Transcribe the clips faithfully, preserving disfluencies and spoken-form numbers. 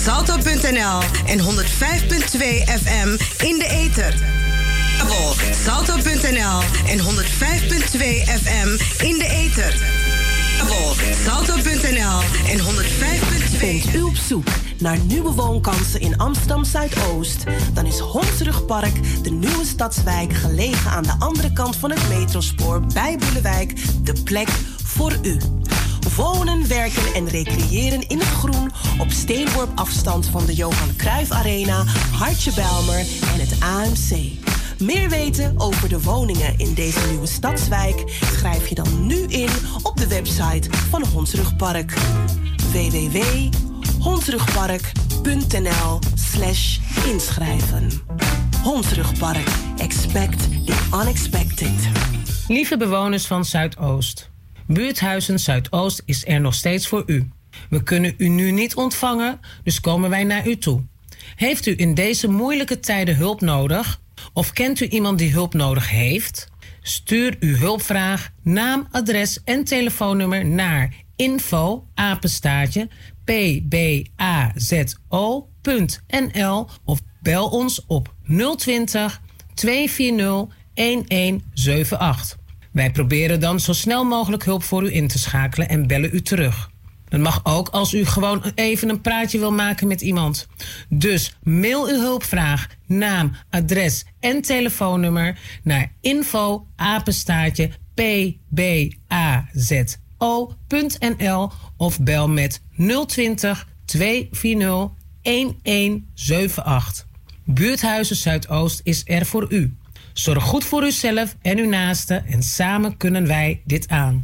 salto punt n l en honderd vijf punt twee F M in de ether. Kabel salto punt n l en honderd vijf punt twee F M in de ether. Kabel salto punt n l en honderd vijf punt twee. Bent u op zoek naar nieuwe woonkansen in Amsterdam Zuidoost? Dan is Hondsrugpark, de nieuwe stadswijk gelegen aan de andere kant van het metrospoor bij Boelewijk, de plek voor u. Wonen, werken en recreëren in het groen op steenworp afstand van de Johan Cruijff Arena, Hartje Bijlmer en het A M C. Meer weten over de woningen in deze nieuwe stadswijk schrijf je dan nu in op de website van Hondsrugpark. w w w punt hondsrugpark punt n l slash inschrijven. Hondsrugpark. Expect the unexpected. Lieve bewoners van Zuidoost. Buurthuizen Zuidoost is er nog steeds voor u. We kunnen u nu niet ontvangen, dus komen wij naar u toe. Heeft u in deze moeilijke tijden hulp nodig? Of kent u iemand die hulp nodig heeft? Stuur uw hulpvraag, naam, adres en telefoonnummer naar info apenstaartje p b a z o punt n l of bel ons op nul twintig, twee vier nul, een een zeven acht. Wij proberen dan zo snel mogelijk hulp voor u in te schakelen en bellen u terug. Dat mag ook als u gewoon even een praatje wil maken met iemand. Dus mail uw hulpvraag, naam, adres en telefoonnummer naar info apenstaartje p b a z o punt n l of bel met nul twintig, twee vier nul, een een zeven acht. Buurthuizen Zuidoost is er voor u. Zorg goed voor uzelf en uw naasten en samen kunnen wij dit aan.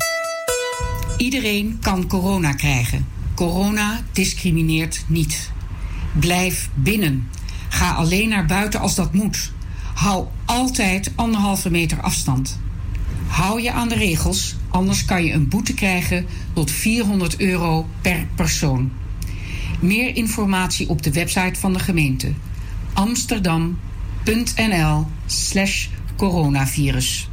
Iedereen kan corona krijgen. Corona discrimineert niet. Blijf binnen. Ga alleen naar buiten als dat moet. Hou altijd anderhalve meter afstand. Hou je aan de regels, anders kan je een boete krijgen tot vierhonderd euro per persoon. Meer informatie op de website van de gemeente. amsterdam punt n l slash coronavirus.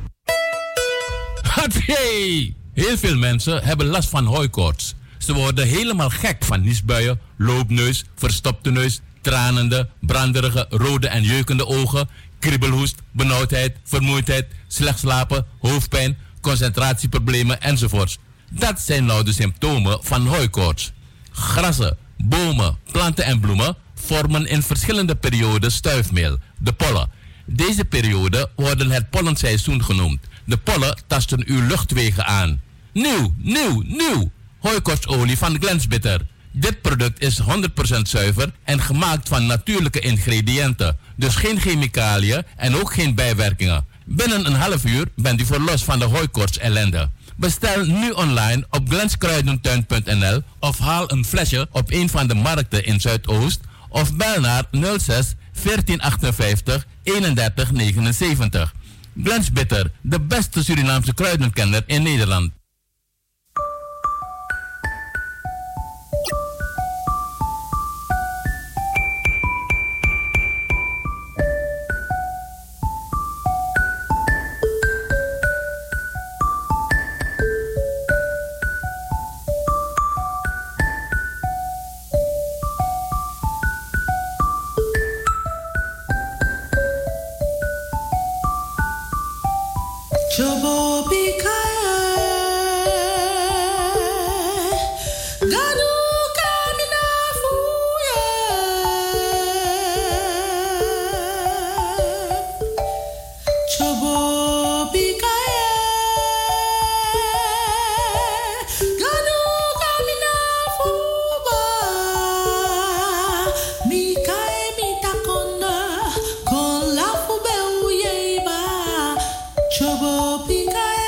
Hey! Heel veel mensen hebben last van hooikoorts. Ze worden helemaal gek van niesbuien, loopneus, verstopte neus, tranende, branderige, rode en jeukende ogen, kriebelhoest, benauwdheid, vermoeidheid, slecht slapen, hoofdpijn, concentratieproblemen enzovoorts. Dat zijn nou de symptomen van hooikoorts. Grassen, bomen, planten en bloemen vormen in verschillende perioden stuifmeel, de pollen. Deze periode worden het pollenseizoen genoemd. De pollen tasten uw luchtwegen aan. Nieuw, nieuw, nieuw! Hooikoortsolie van Glensbitter. Dit product is honderd procent zuiver en gemaakt van natuurlijke ingrediënten. Dus geen chemicaliën en ook geen bijwerkingen. Binnen een half uur bent u verlost van de hooikoorts ellende. Bestel nu online op glenskruidentuin punt n l of haal een flesje op een van de markten in Zuidoost of bel naar nul zes veertien achtenvijftig eenendertig negenenzeventig. Glensbitter, de beste Surinaamse kruidenkenner in Nederland. Chobo Pika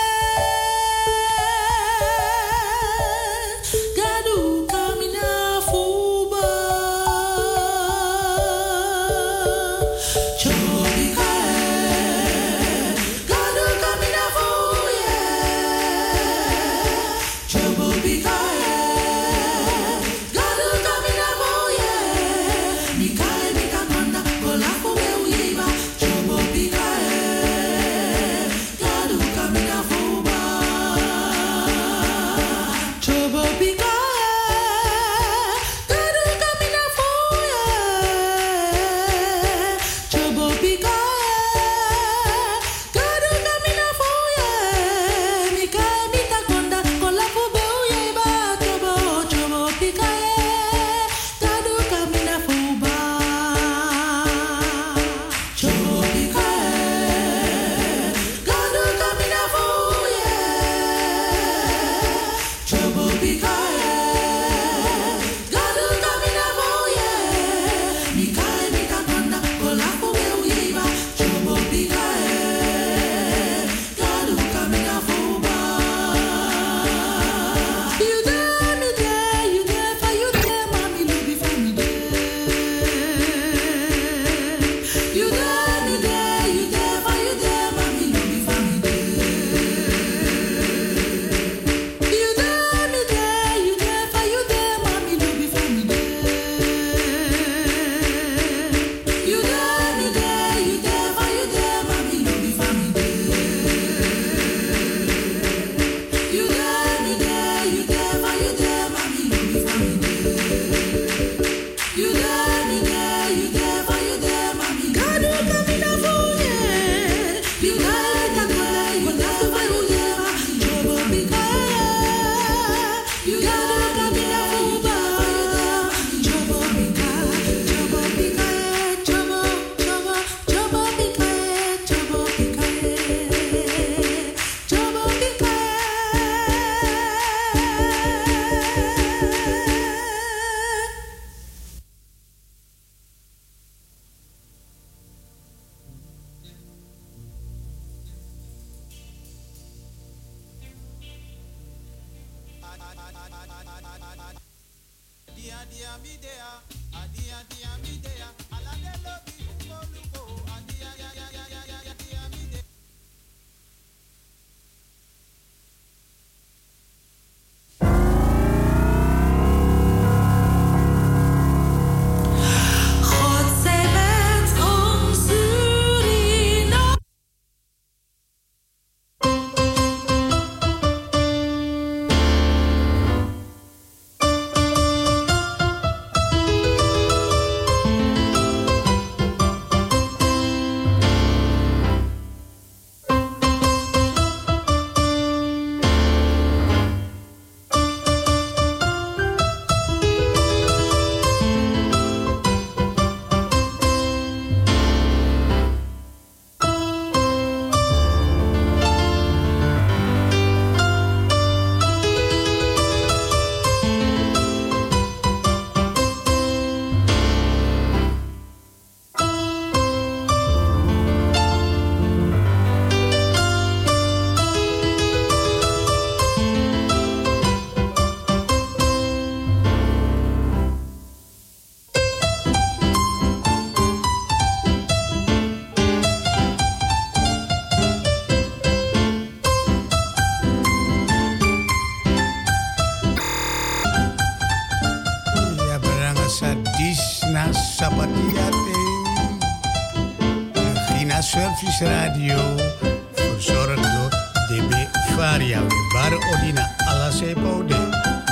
Service Radio, verzorgd door D B Varia, Bar Odina, Alase Bode.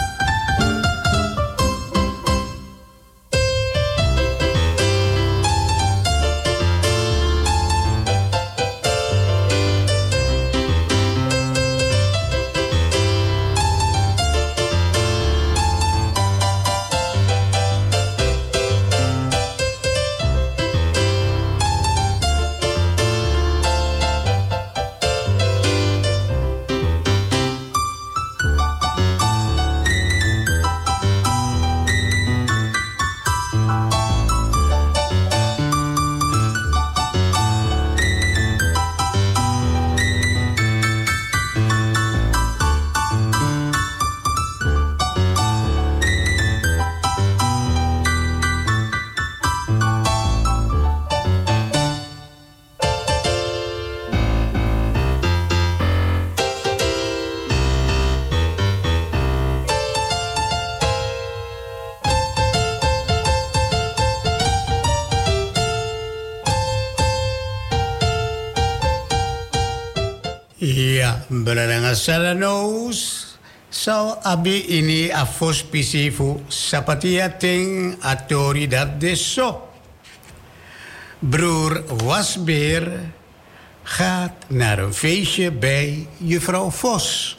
Ja, beranga salanos. So abi ini afos pisifu sapatia ting atori dat deso. Broer Wasbeer gaat naar een feestje bij juffrouw Vos.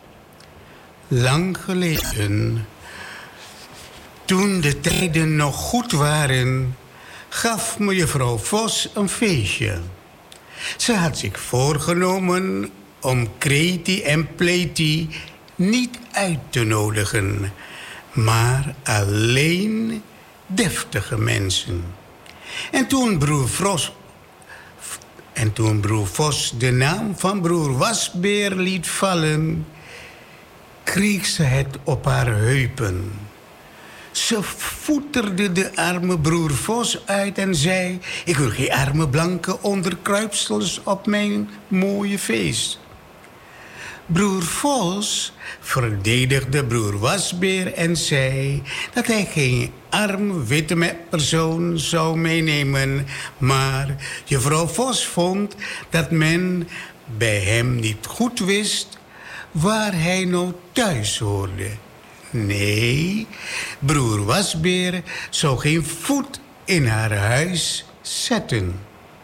Lang geleden, toen de tijden nog goed waren, gaf mevrouw Vos een feestje. Ze had zich voorgenomen om Kreti en Pleti niet uit te nodigen, maar alleen deftige mensen. En toen broer Vos, en toen broer Vos de naam van broer Wasbeer liet vallen, kreeg ze het op haar heupen. Ze voeterde de arme broer Vos uit en zei: ik wil geen arme blanke onderkruipsels op mijn mooie feest. Broer Vos verdedigde broer Wasbeer en zei dat hij geen arm witte persoon zou meenemen, maar juffrouw Vos vond dat men bij hem niet goed wist waar hij nou thuis hoorde. Nee, broer Wasbeer zou geen voet in haar huis zetten.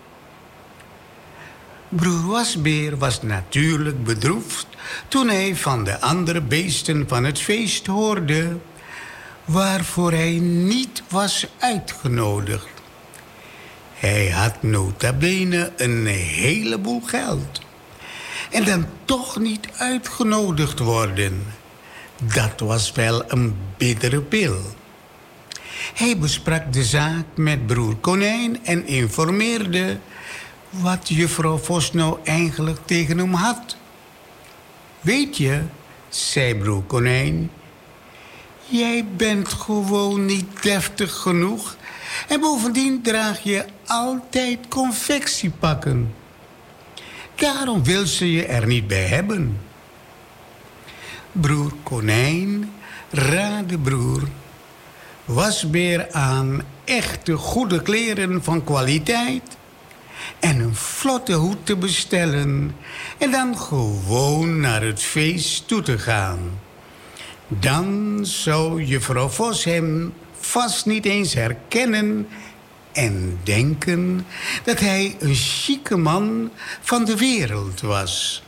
Broer Wasbeer was natuurlijk bedroefd toen hij van de andere beesten van het feest hoorde, waarvoor hij niet was uitgenodigd. Hij had nota bene een heleboel geld. En dan toch niet uitgenodigd worden. Dat was wel een bittere pil. Hij besprak de zaak met broer Konijn en informeerde wat juffrouw Vos nou eigenlijk tegen hem had. Weet je, zei broer Konijn, Jij bent gewoon niet deftig genoeg. En bovendien draag je altijd confectiepakken. Daarom wil ze je er niet bij hebben. Broer Konijn raadde broer Wasbeer aan echte goede kleren van kwaliteit en een vlotte hoed te bestellen en dan gewoon naar het feest toe te gaan. Dan zou juffrouw Vos hem vast niet eens herkennen en denken dat hij een chique man van de wereld was.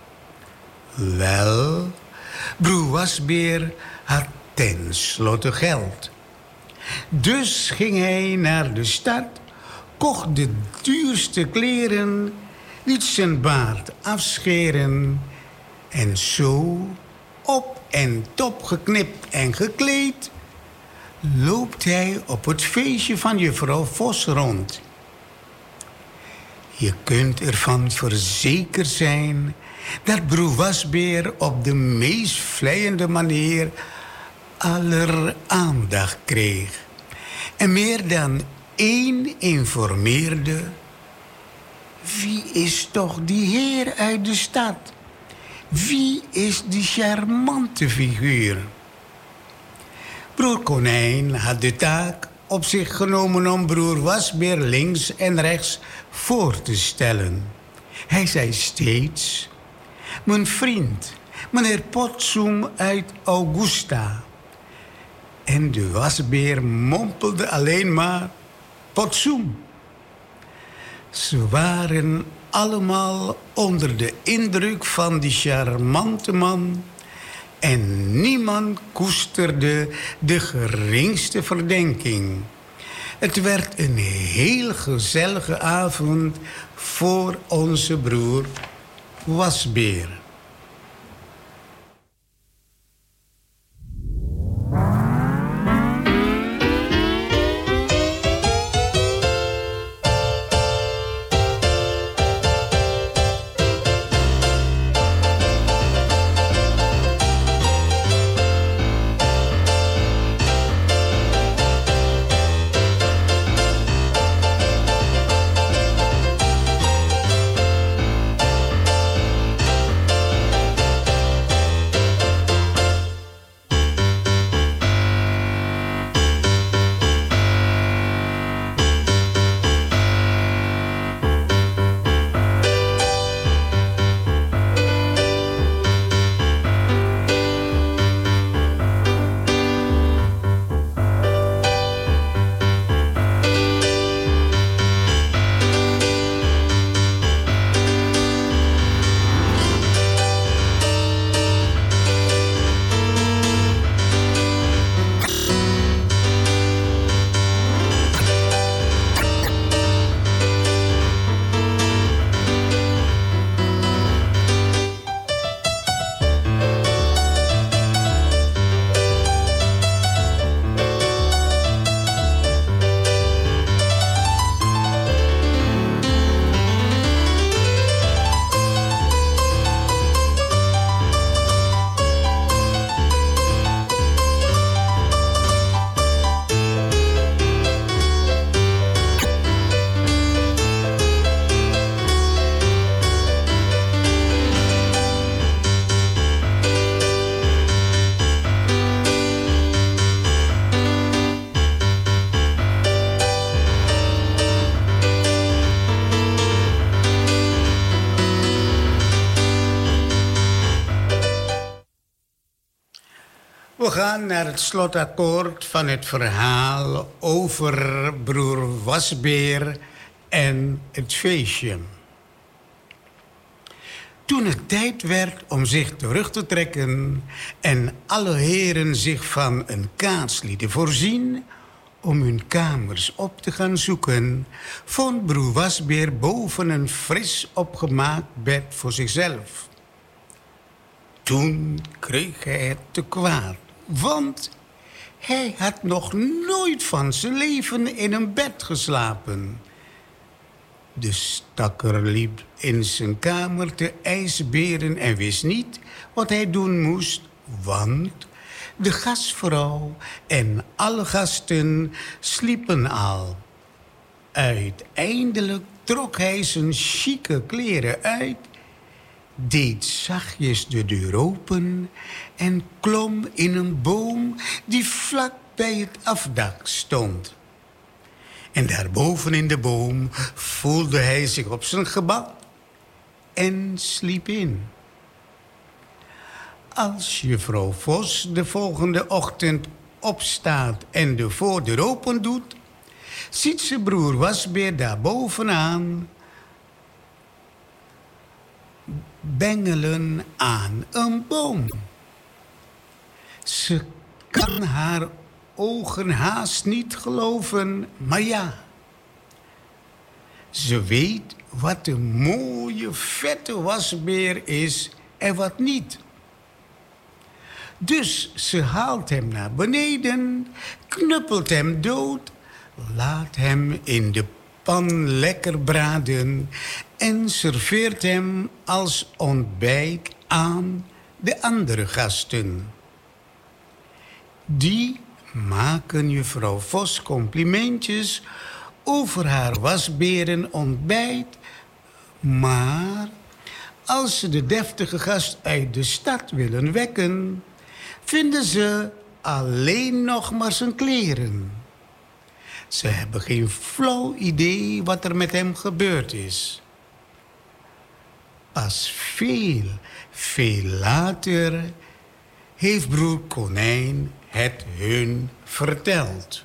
Wel, broer Wasbeer had tenslotte geld. Dus ging hij naar de stad, kocht de duurste kleren, liet zijn baard afscheren en zo, op en top geknipt en gekleed, loopt hij op het feestje van juffrouw Vos rond. Je kunt ervan verzekerd zijn dat broer Wasbeer op de meest vleiende manier aller aandacht kreeg. En meer dan één informeerde: wie is toch die heer uit de stad? Wie is die charmante figuur? Broer Konijn had de taak op zich genomen om broer Wasbeer links en rechts voor te stellen. Hij zei steeds: mijn vriend, meneer Potsoem uit Augusta. En de Wasbeer mompelde alleen maar: Potsoem. Ze waren allemaal onder de indruk van die charmante man en niemand koesterde de geringste verdenking. Het werd een heel gezellige avond voor onze broer Wasbeer. We gaan naar het slotakkoord van het verhaal over broer Wasbeer en het feestje. Toen het tijd werd om zich terug te trekken en alle heren zich van een kaats lieten voorzien om hun kamers op te gaan zoeken, vond broer Wasbeer boven een fris opgemaakt bed voor zichzelf. Toen kreeg hij het te kwaad, want hij had nog nooit van zijn leven in een bed geslapen. De stakker liep in zijn kamer te ijsberen en wist niet wat hij doen moest, want De gastvrouw en alle gasten sliepen al. Uiteindelijk trok hij zijn chique kleren uit, deed zachtjes de deur open en klom in een boom die vlak bij het afdak stond. En daarboven in de boom voelde hij zich op zijn gemak en sliep in. Als juffrouw Vos de volgende ochtend opstaat en de voordeur open doet, ziet ze broer Wasbeer daar bovenaan bengelen aan een boom. Ze kan haar ogen haast niet geloven, maar ja. Ze weet wat een mooie, vette wasbeer is en wat niet. Dus ze haalt hem naar beneden, knuppelt hem dood, laat hem in de pan lekker braden en serveert hem als ontbijt aan de andere gasten. Die maken juffrouw Vos complimentjes over haar wasberen ontbijt, maar als ze de deftige gast uit de stad willen wekken, vinden ze alleen nog maar zijn kleren. Ze hebben geen flauw idee wat er met hem gebeurd is. Pas veel, veel later heeft broer Konijn het hun verteld.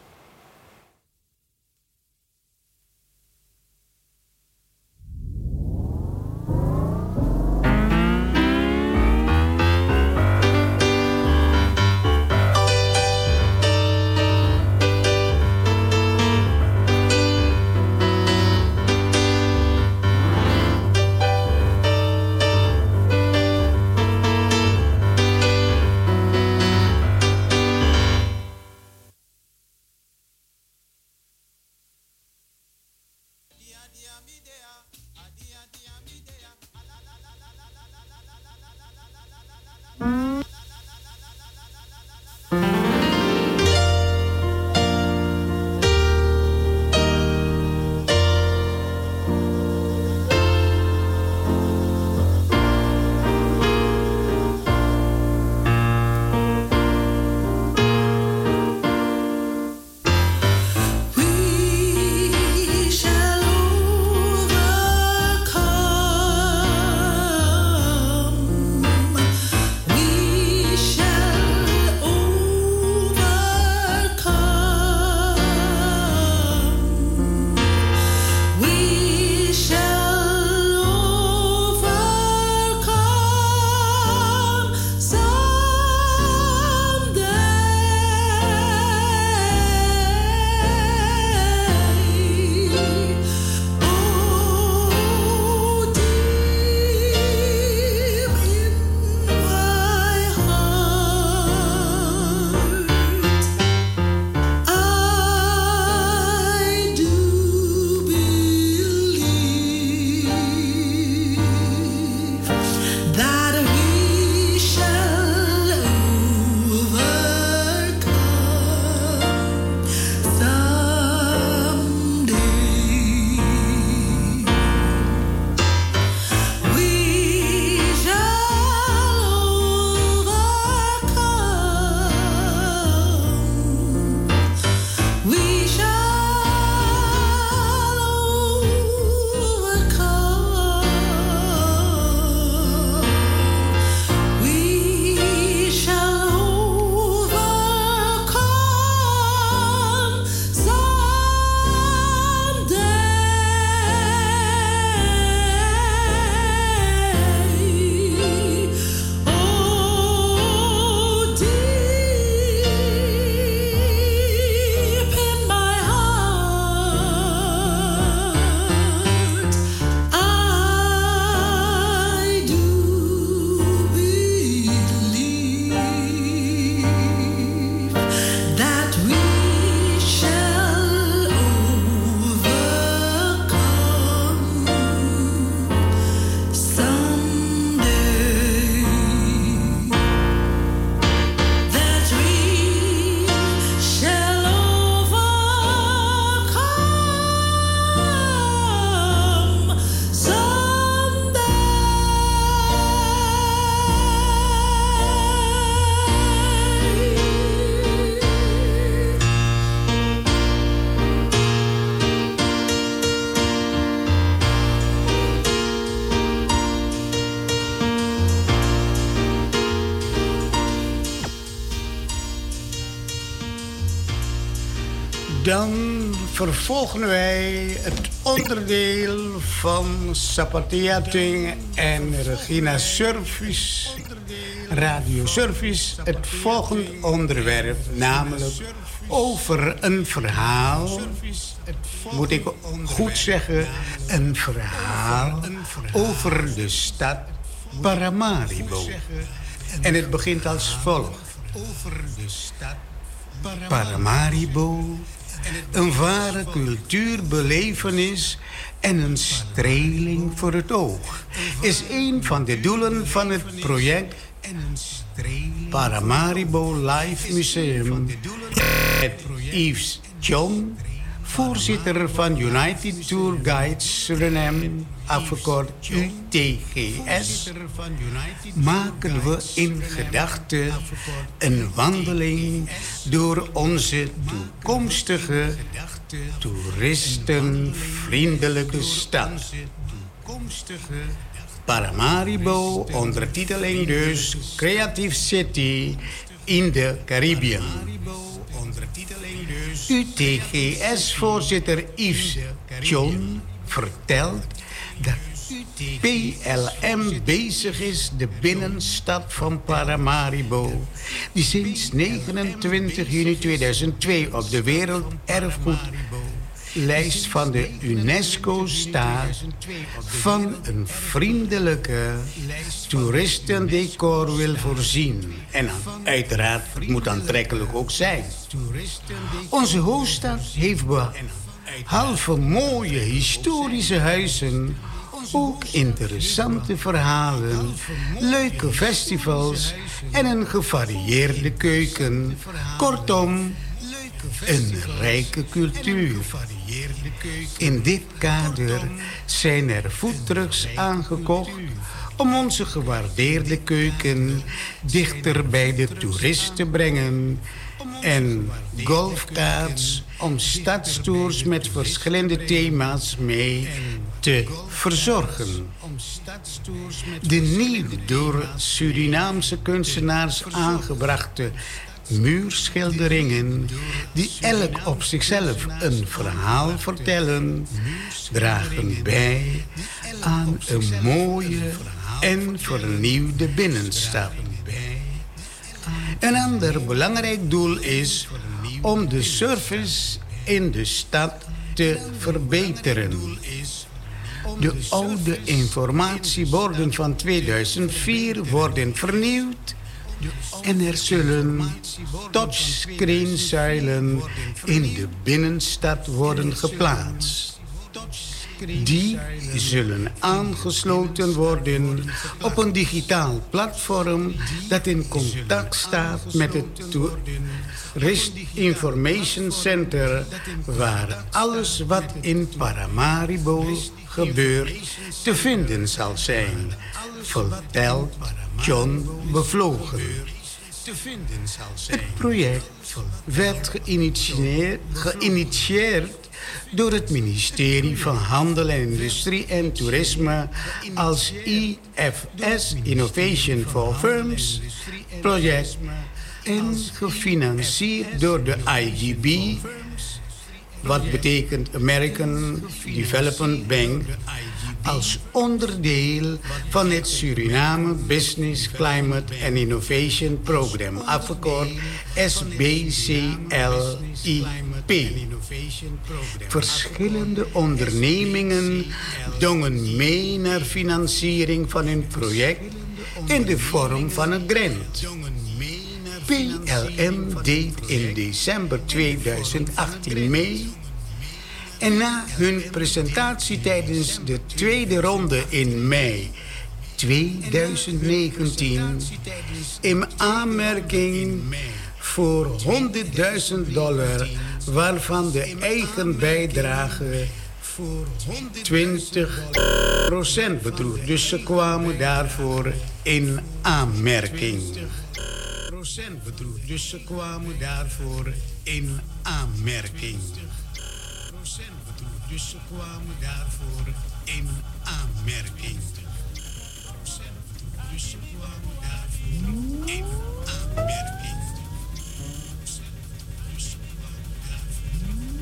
Dan vervolgen wij het onderdeel van Sapatia Ting en Regina Service, Radio Service. Het volgende onderwerp, namelijk over een verhaal. Moet ik goed zeggen, een verhaal over de stad Paramaribo. En het begint als volgt. Paramaribo, een ware cultuurbelevenis en een streling voor het oog, is een van de doelen van het project Paramaribo Live Museum. Met Yves John, voorzitter van United Tour Guides Suriname, afgekort U T G S, maken we in gedachten een wandeling door onze toekomstige toeristenvriendelijke stad. Paramaribo, ondertiteling dus Creative City in de Caribbean. U T G S-voorzitter Yves John vertelt dat P L M bezig is de binnenstad van Paramaribo, die sinds negenentwintig juni tweeduizend twee op de werelderfgoedlijst van de UNESCO staat, van een vriendelijke toeristendecor wil voorzien. En uiteraard, het moet aantrekkelijk ook zijn. Onze hoofdstad heeft behalve mooie historische huizen ook interessante verhalen, leuke festivals en een gevarieerde keuken. Kortom, een rijke cultuur. In dit kader zijn er foodtrucks aangekocht om onze gewaardeerde keuken dichter bij de toerist te brengen, en golfkaarts om stadstours met verschillende thema's mee te verzorgen. De nieuwe door Surinaamse kunstenaars aangebrachte muurschilderingen, die elk op zichzelf een verhaal vertellen, dragen bij aan een mooie en vernieuwde binnenstad. Een ander belangrijk doel is om de service in de stad te verbeteren. De oude informatieborden van tweeduizend vier worden vernieuwd en er zullen touchscreenzuilen in de binnenstad worden geplaatst. Die zullen aangesloten worden op een digitaal platform dat in contact staat met het Tourist Information Center, waar alles wat in Paramaribo gebeurt te vinden zal zijn, vertelt John bevlogen. Het project werd geïnitieerd, geïnitieerd door het ministerie van Handel en Industrie en Toerisme als I F S, Innovation for Firms, project, en gefinancierd door de I G B, wat betekent American Development Bank, als onderdeel van het Suriname Business Climate and Innovation Program, afgekort S B C L I P. Verschillende ondernemingen dongen mee naar financiering van hun project in de vorm van een grant. P L M deed in december tweeduizend achttien mee. En na hun presentatie tijdens de tweede ronde in mei tweeduizend negentien... in aanmerking voor honderdduizend dollar... waarvan de eigen bijdrage twintig procent bedroeg. Dus ze kwamen daarvoor in aanmerking. Dus ze kwamen daarvoor in aanmerking. Dus ze kwamen daarvoor in aanmerking. Dus ze kwamen daarvoor in aanmerking.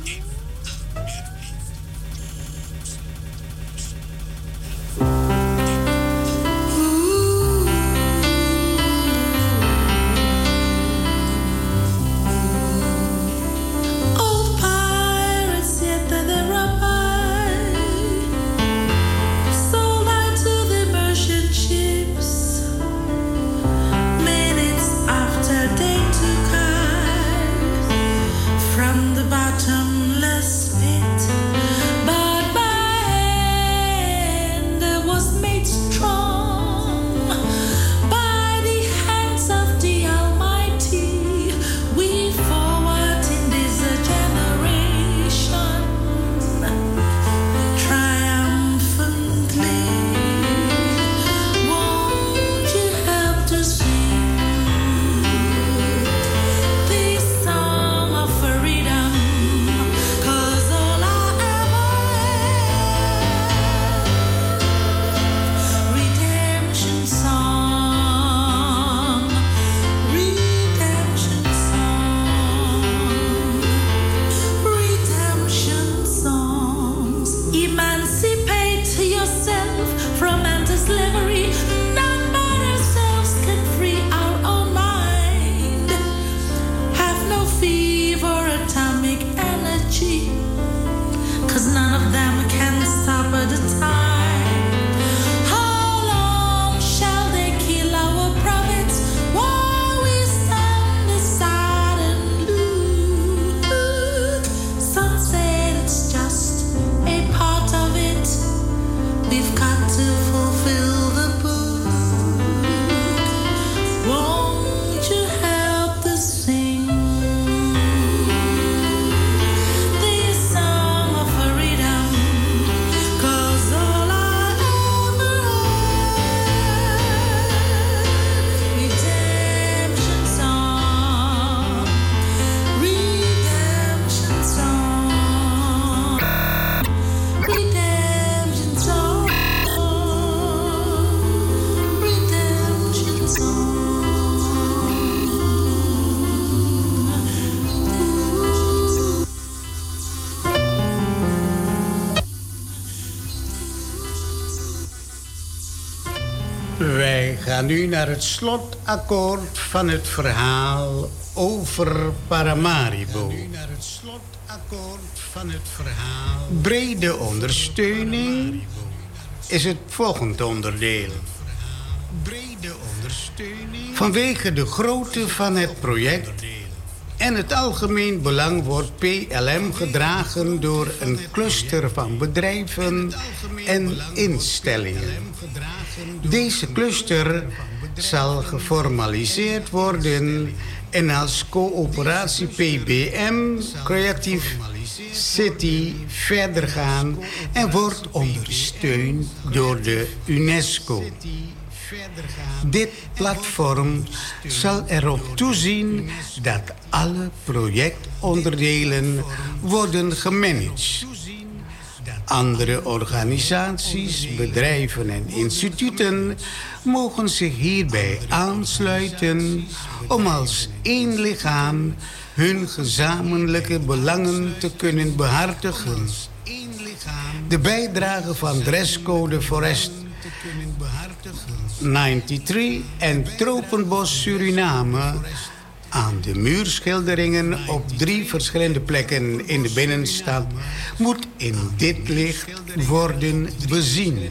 Wij gaan nu naar het slotakkoord van het verhaal over Paramaribo. We gaan nu naar het slotakkoord van het verhaal. Brede ondersteuning is het volgende onderdeel. Brede ondersteuning. Vanwege de grootte van het project en het algemeen belang wordt P L M gedragen door een cluster van bedrijven en instellingen. Deze cluster zal geformaliseerd worden en als coöperatie P B M, Creative City, verder gaan en wordt ondersteund door de UNESCO. Dit platform zal erop toezien dat alle projectonderdelen worden gemanaged. Andere organisaties, bedrijven en instituten mogen zich hierbij aansluiten om als één lichaam hun gezamenlijke belangen te kunnen behartigen. De bijdrage van Dresscode Forest drieënnegentig en Tropenbos Suriname aan de muurschilderingen op drie verschillende plekken in de binnenstad moet in dit licht worden bezien.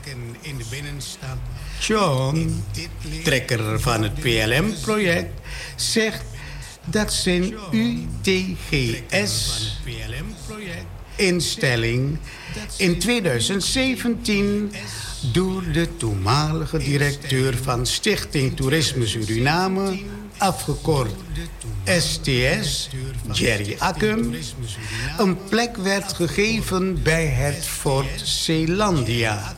John, trekker van het P L M-project, zegt dat zijn U T G S-instelling in tweeduizend zeventien door de toenmalige directeur van Stichting Toerisme Suriname, afgekort S T S, Jerry Akkum, een plek werd gegeven bij het Fort Zeelandia,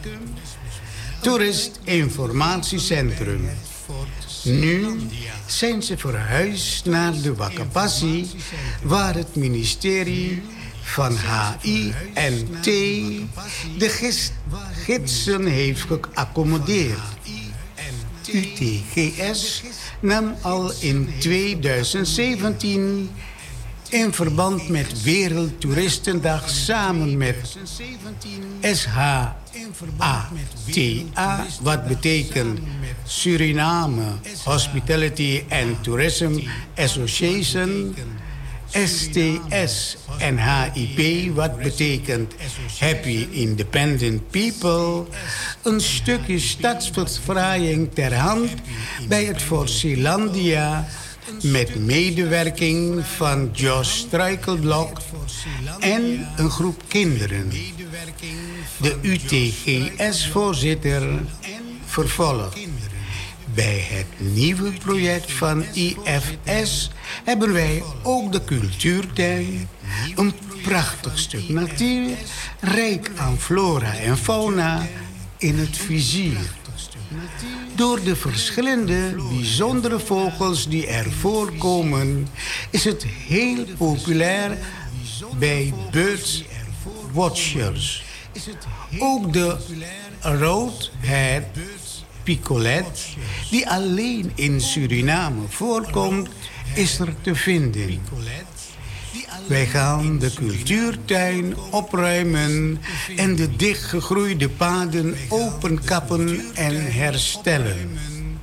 toeristinformatiecentrum. Nu zijn ze verhuisd naar de Wakapassi, waar het ministerie van H I en T de gis- gidsen heeft geaccommodeerd. U T G S nam al in tweeduizend zeventien in verband met Wereldtoeristendag samen met S H A T A, wat betekent Suriname Hospitality and Tourism Association, S T S en H I P, wat betekent Happy Independent People, een stukje stadsverfraaiing ter hand bij het Fort Zeelandia met medewerking van Jos Struikelblok en een groep kinderen. De U T G S-voorzitter vervolgt. Bij het nieuwe project van I F S hebben wij ook de cultuurtuin, een prachtig stuk natuur, rijk aan flora en fauna, in het vizier. Door de verschillende bijzondere vogels die er voorkomen, is het heel populair bij birdwatchers. Ook de roodhead picolet, die alleen in Suriname voorkomt, is er te vinden. Wij gaan de cultuurtuin opruimen en de dichtgegroeide paden openkappen en herstellen.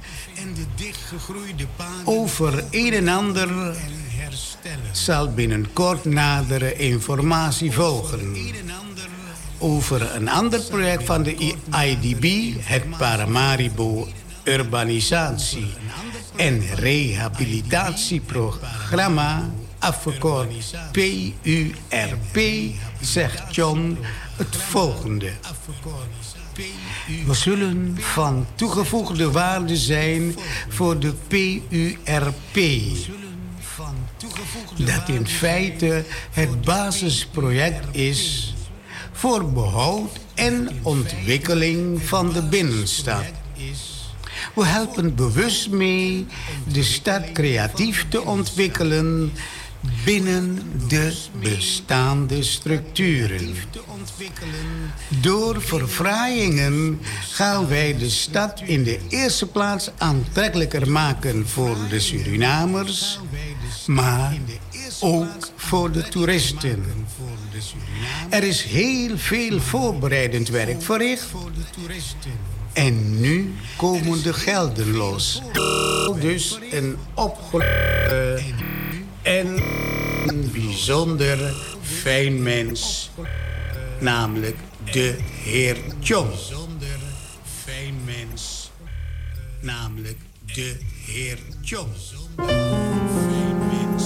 Over een en ander zal binnenkort nadere informatie volgen. Over een ander project van de I D B, het Paramaribo Urbanisatie en Rehabilitatieprogramma, afgekort P U R P, zegt John het volgende. We zullen van toegevoegde waarde zijn voor de P U R P. Dat in feite het basisproject is voor behoud en ontwikkeling van de binnenstad. We helpen bewust mee de stad creatief te ontwikkelen binnen de bestaande structuren. Door verfraaiingen gaan wij de stad in de eerste plaats aantrekkelijker maken voor de Surinamers, maar ook voor de toeristen. Er is heel veel voorbereidend werk verricht En nu komen de gelden los. Dus een opgeluchte en een bijzonder fijn mens, namelijk de heer Chong. Bijzonder fijn mens, namelijk de heer Chong. Fijn mens.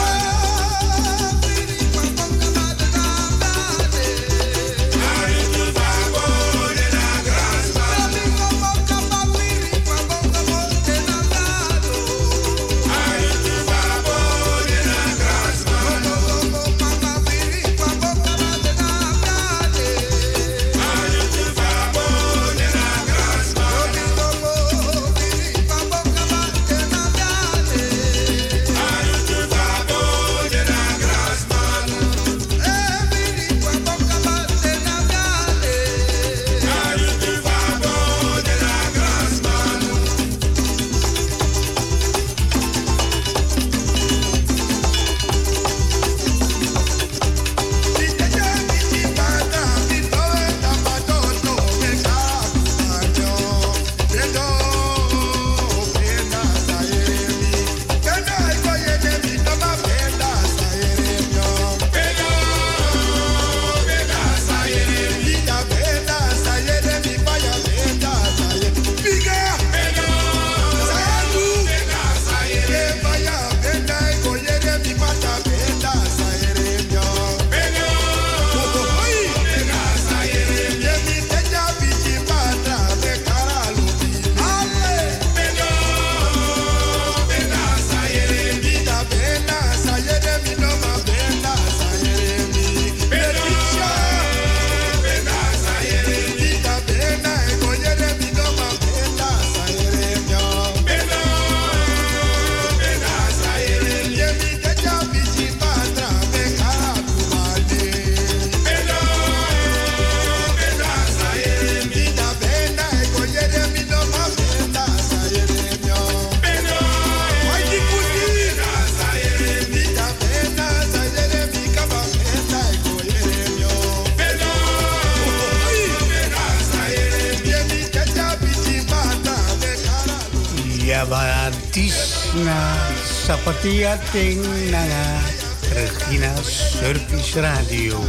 Tisna Sapatia Ting Nanga Regina Service Radio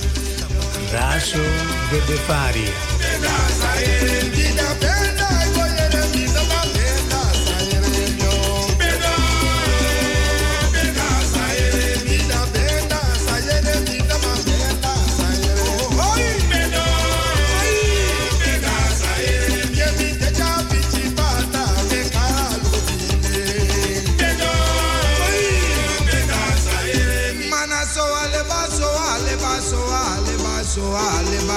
Raso de Befaria. So aleba,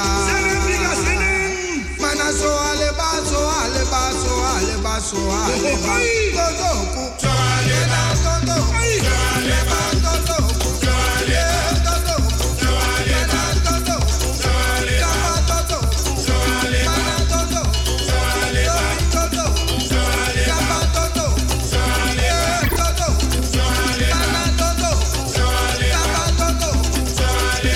mana so aleba, so aleba, so aleba, so aleba, todo ku, so aleba, todo, so aleba, todo ku, so aleba, todo ku, so aleba, todo, so aleba, todo ku, so aleba, todo, so aleba, todo, so aleba, todo, so aleba, todo, so aleba, todo, so aleba, todo, so aleba,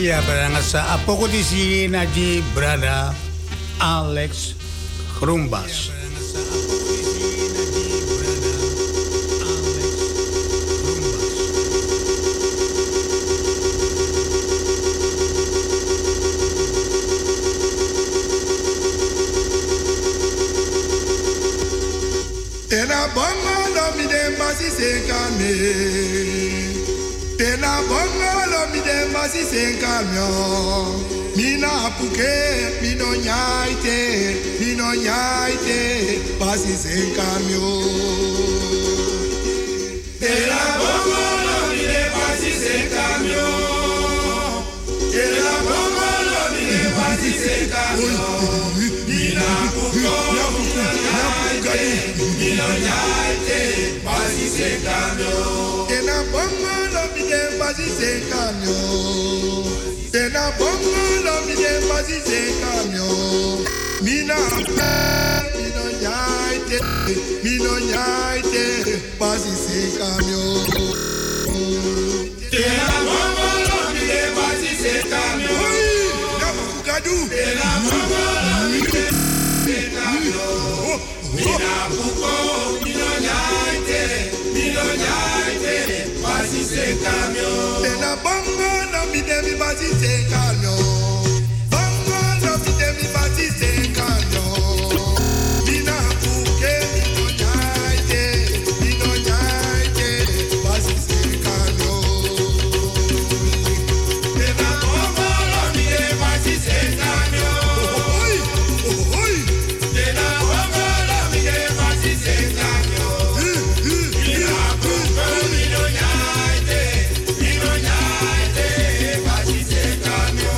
Ja, berangasa apoko di sini naji brada Alex Groenbas. Tena bongo lo mi de masi se kame. Tena bongo lo mi de masi se kame. Mina puke, mino nyaite, mino nyaite, masi se kame. Tena bongo lo mi de masi se kame. Tena bongo lo mi de masi se kame. Mina puke, mino nyaite. Mino nyaite, basi se cambio. Tena bongo lo mide basi se cambio. Tena bongo lo mide basi se cambio. Mina, mino nyaite, mino nyaite, basi se cambio. Tena bongo lo mide basi se cambio. Oi, na mukadu. Tena bongo lo mide se cambio. Mina puko, mino nyaite, mino nyaite, basi se cambio. Tena bongo no mi de mi basi se cambio. Bongo no mi de mi basi se cambio. Mina puke, mino nyaite, mino nyaite, basi se cambio. Tena bongo no mi de basi se cambio. Oi, oi, tena bongo. Cambio.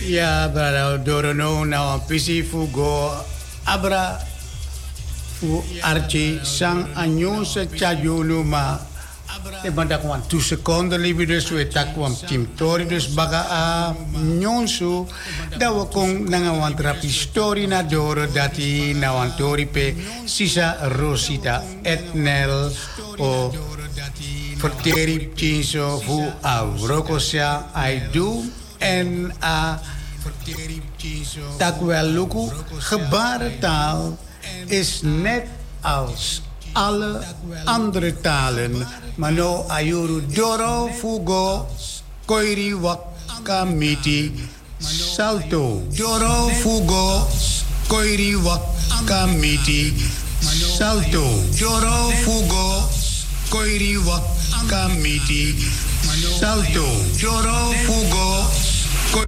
Ja, brada, dorono na een pisi fugo abra fu archi sang anyonse chayunu ma e banda kwam two seconden libi dus we tak kwam tim tori dus baga a nyonsu da we kon nanga wan trapi story na doro dati na wan tori pe sisa rosita etnel o verteri chinso fu a rokosia I do en a Takweluku, gebarentaal, is net als alle andere talen. Maar no ayuru doro fugo koiri wakamiti salto. Doro fugo koiri wakamiti salto. Doro fugo koiri wakamiti salto. Doro fugo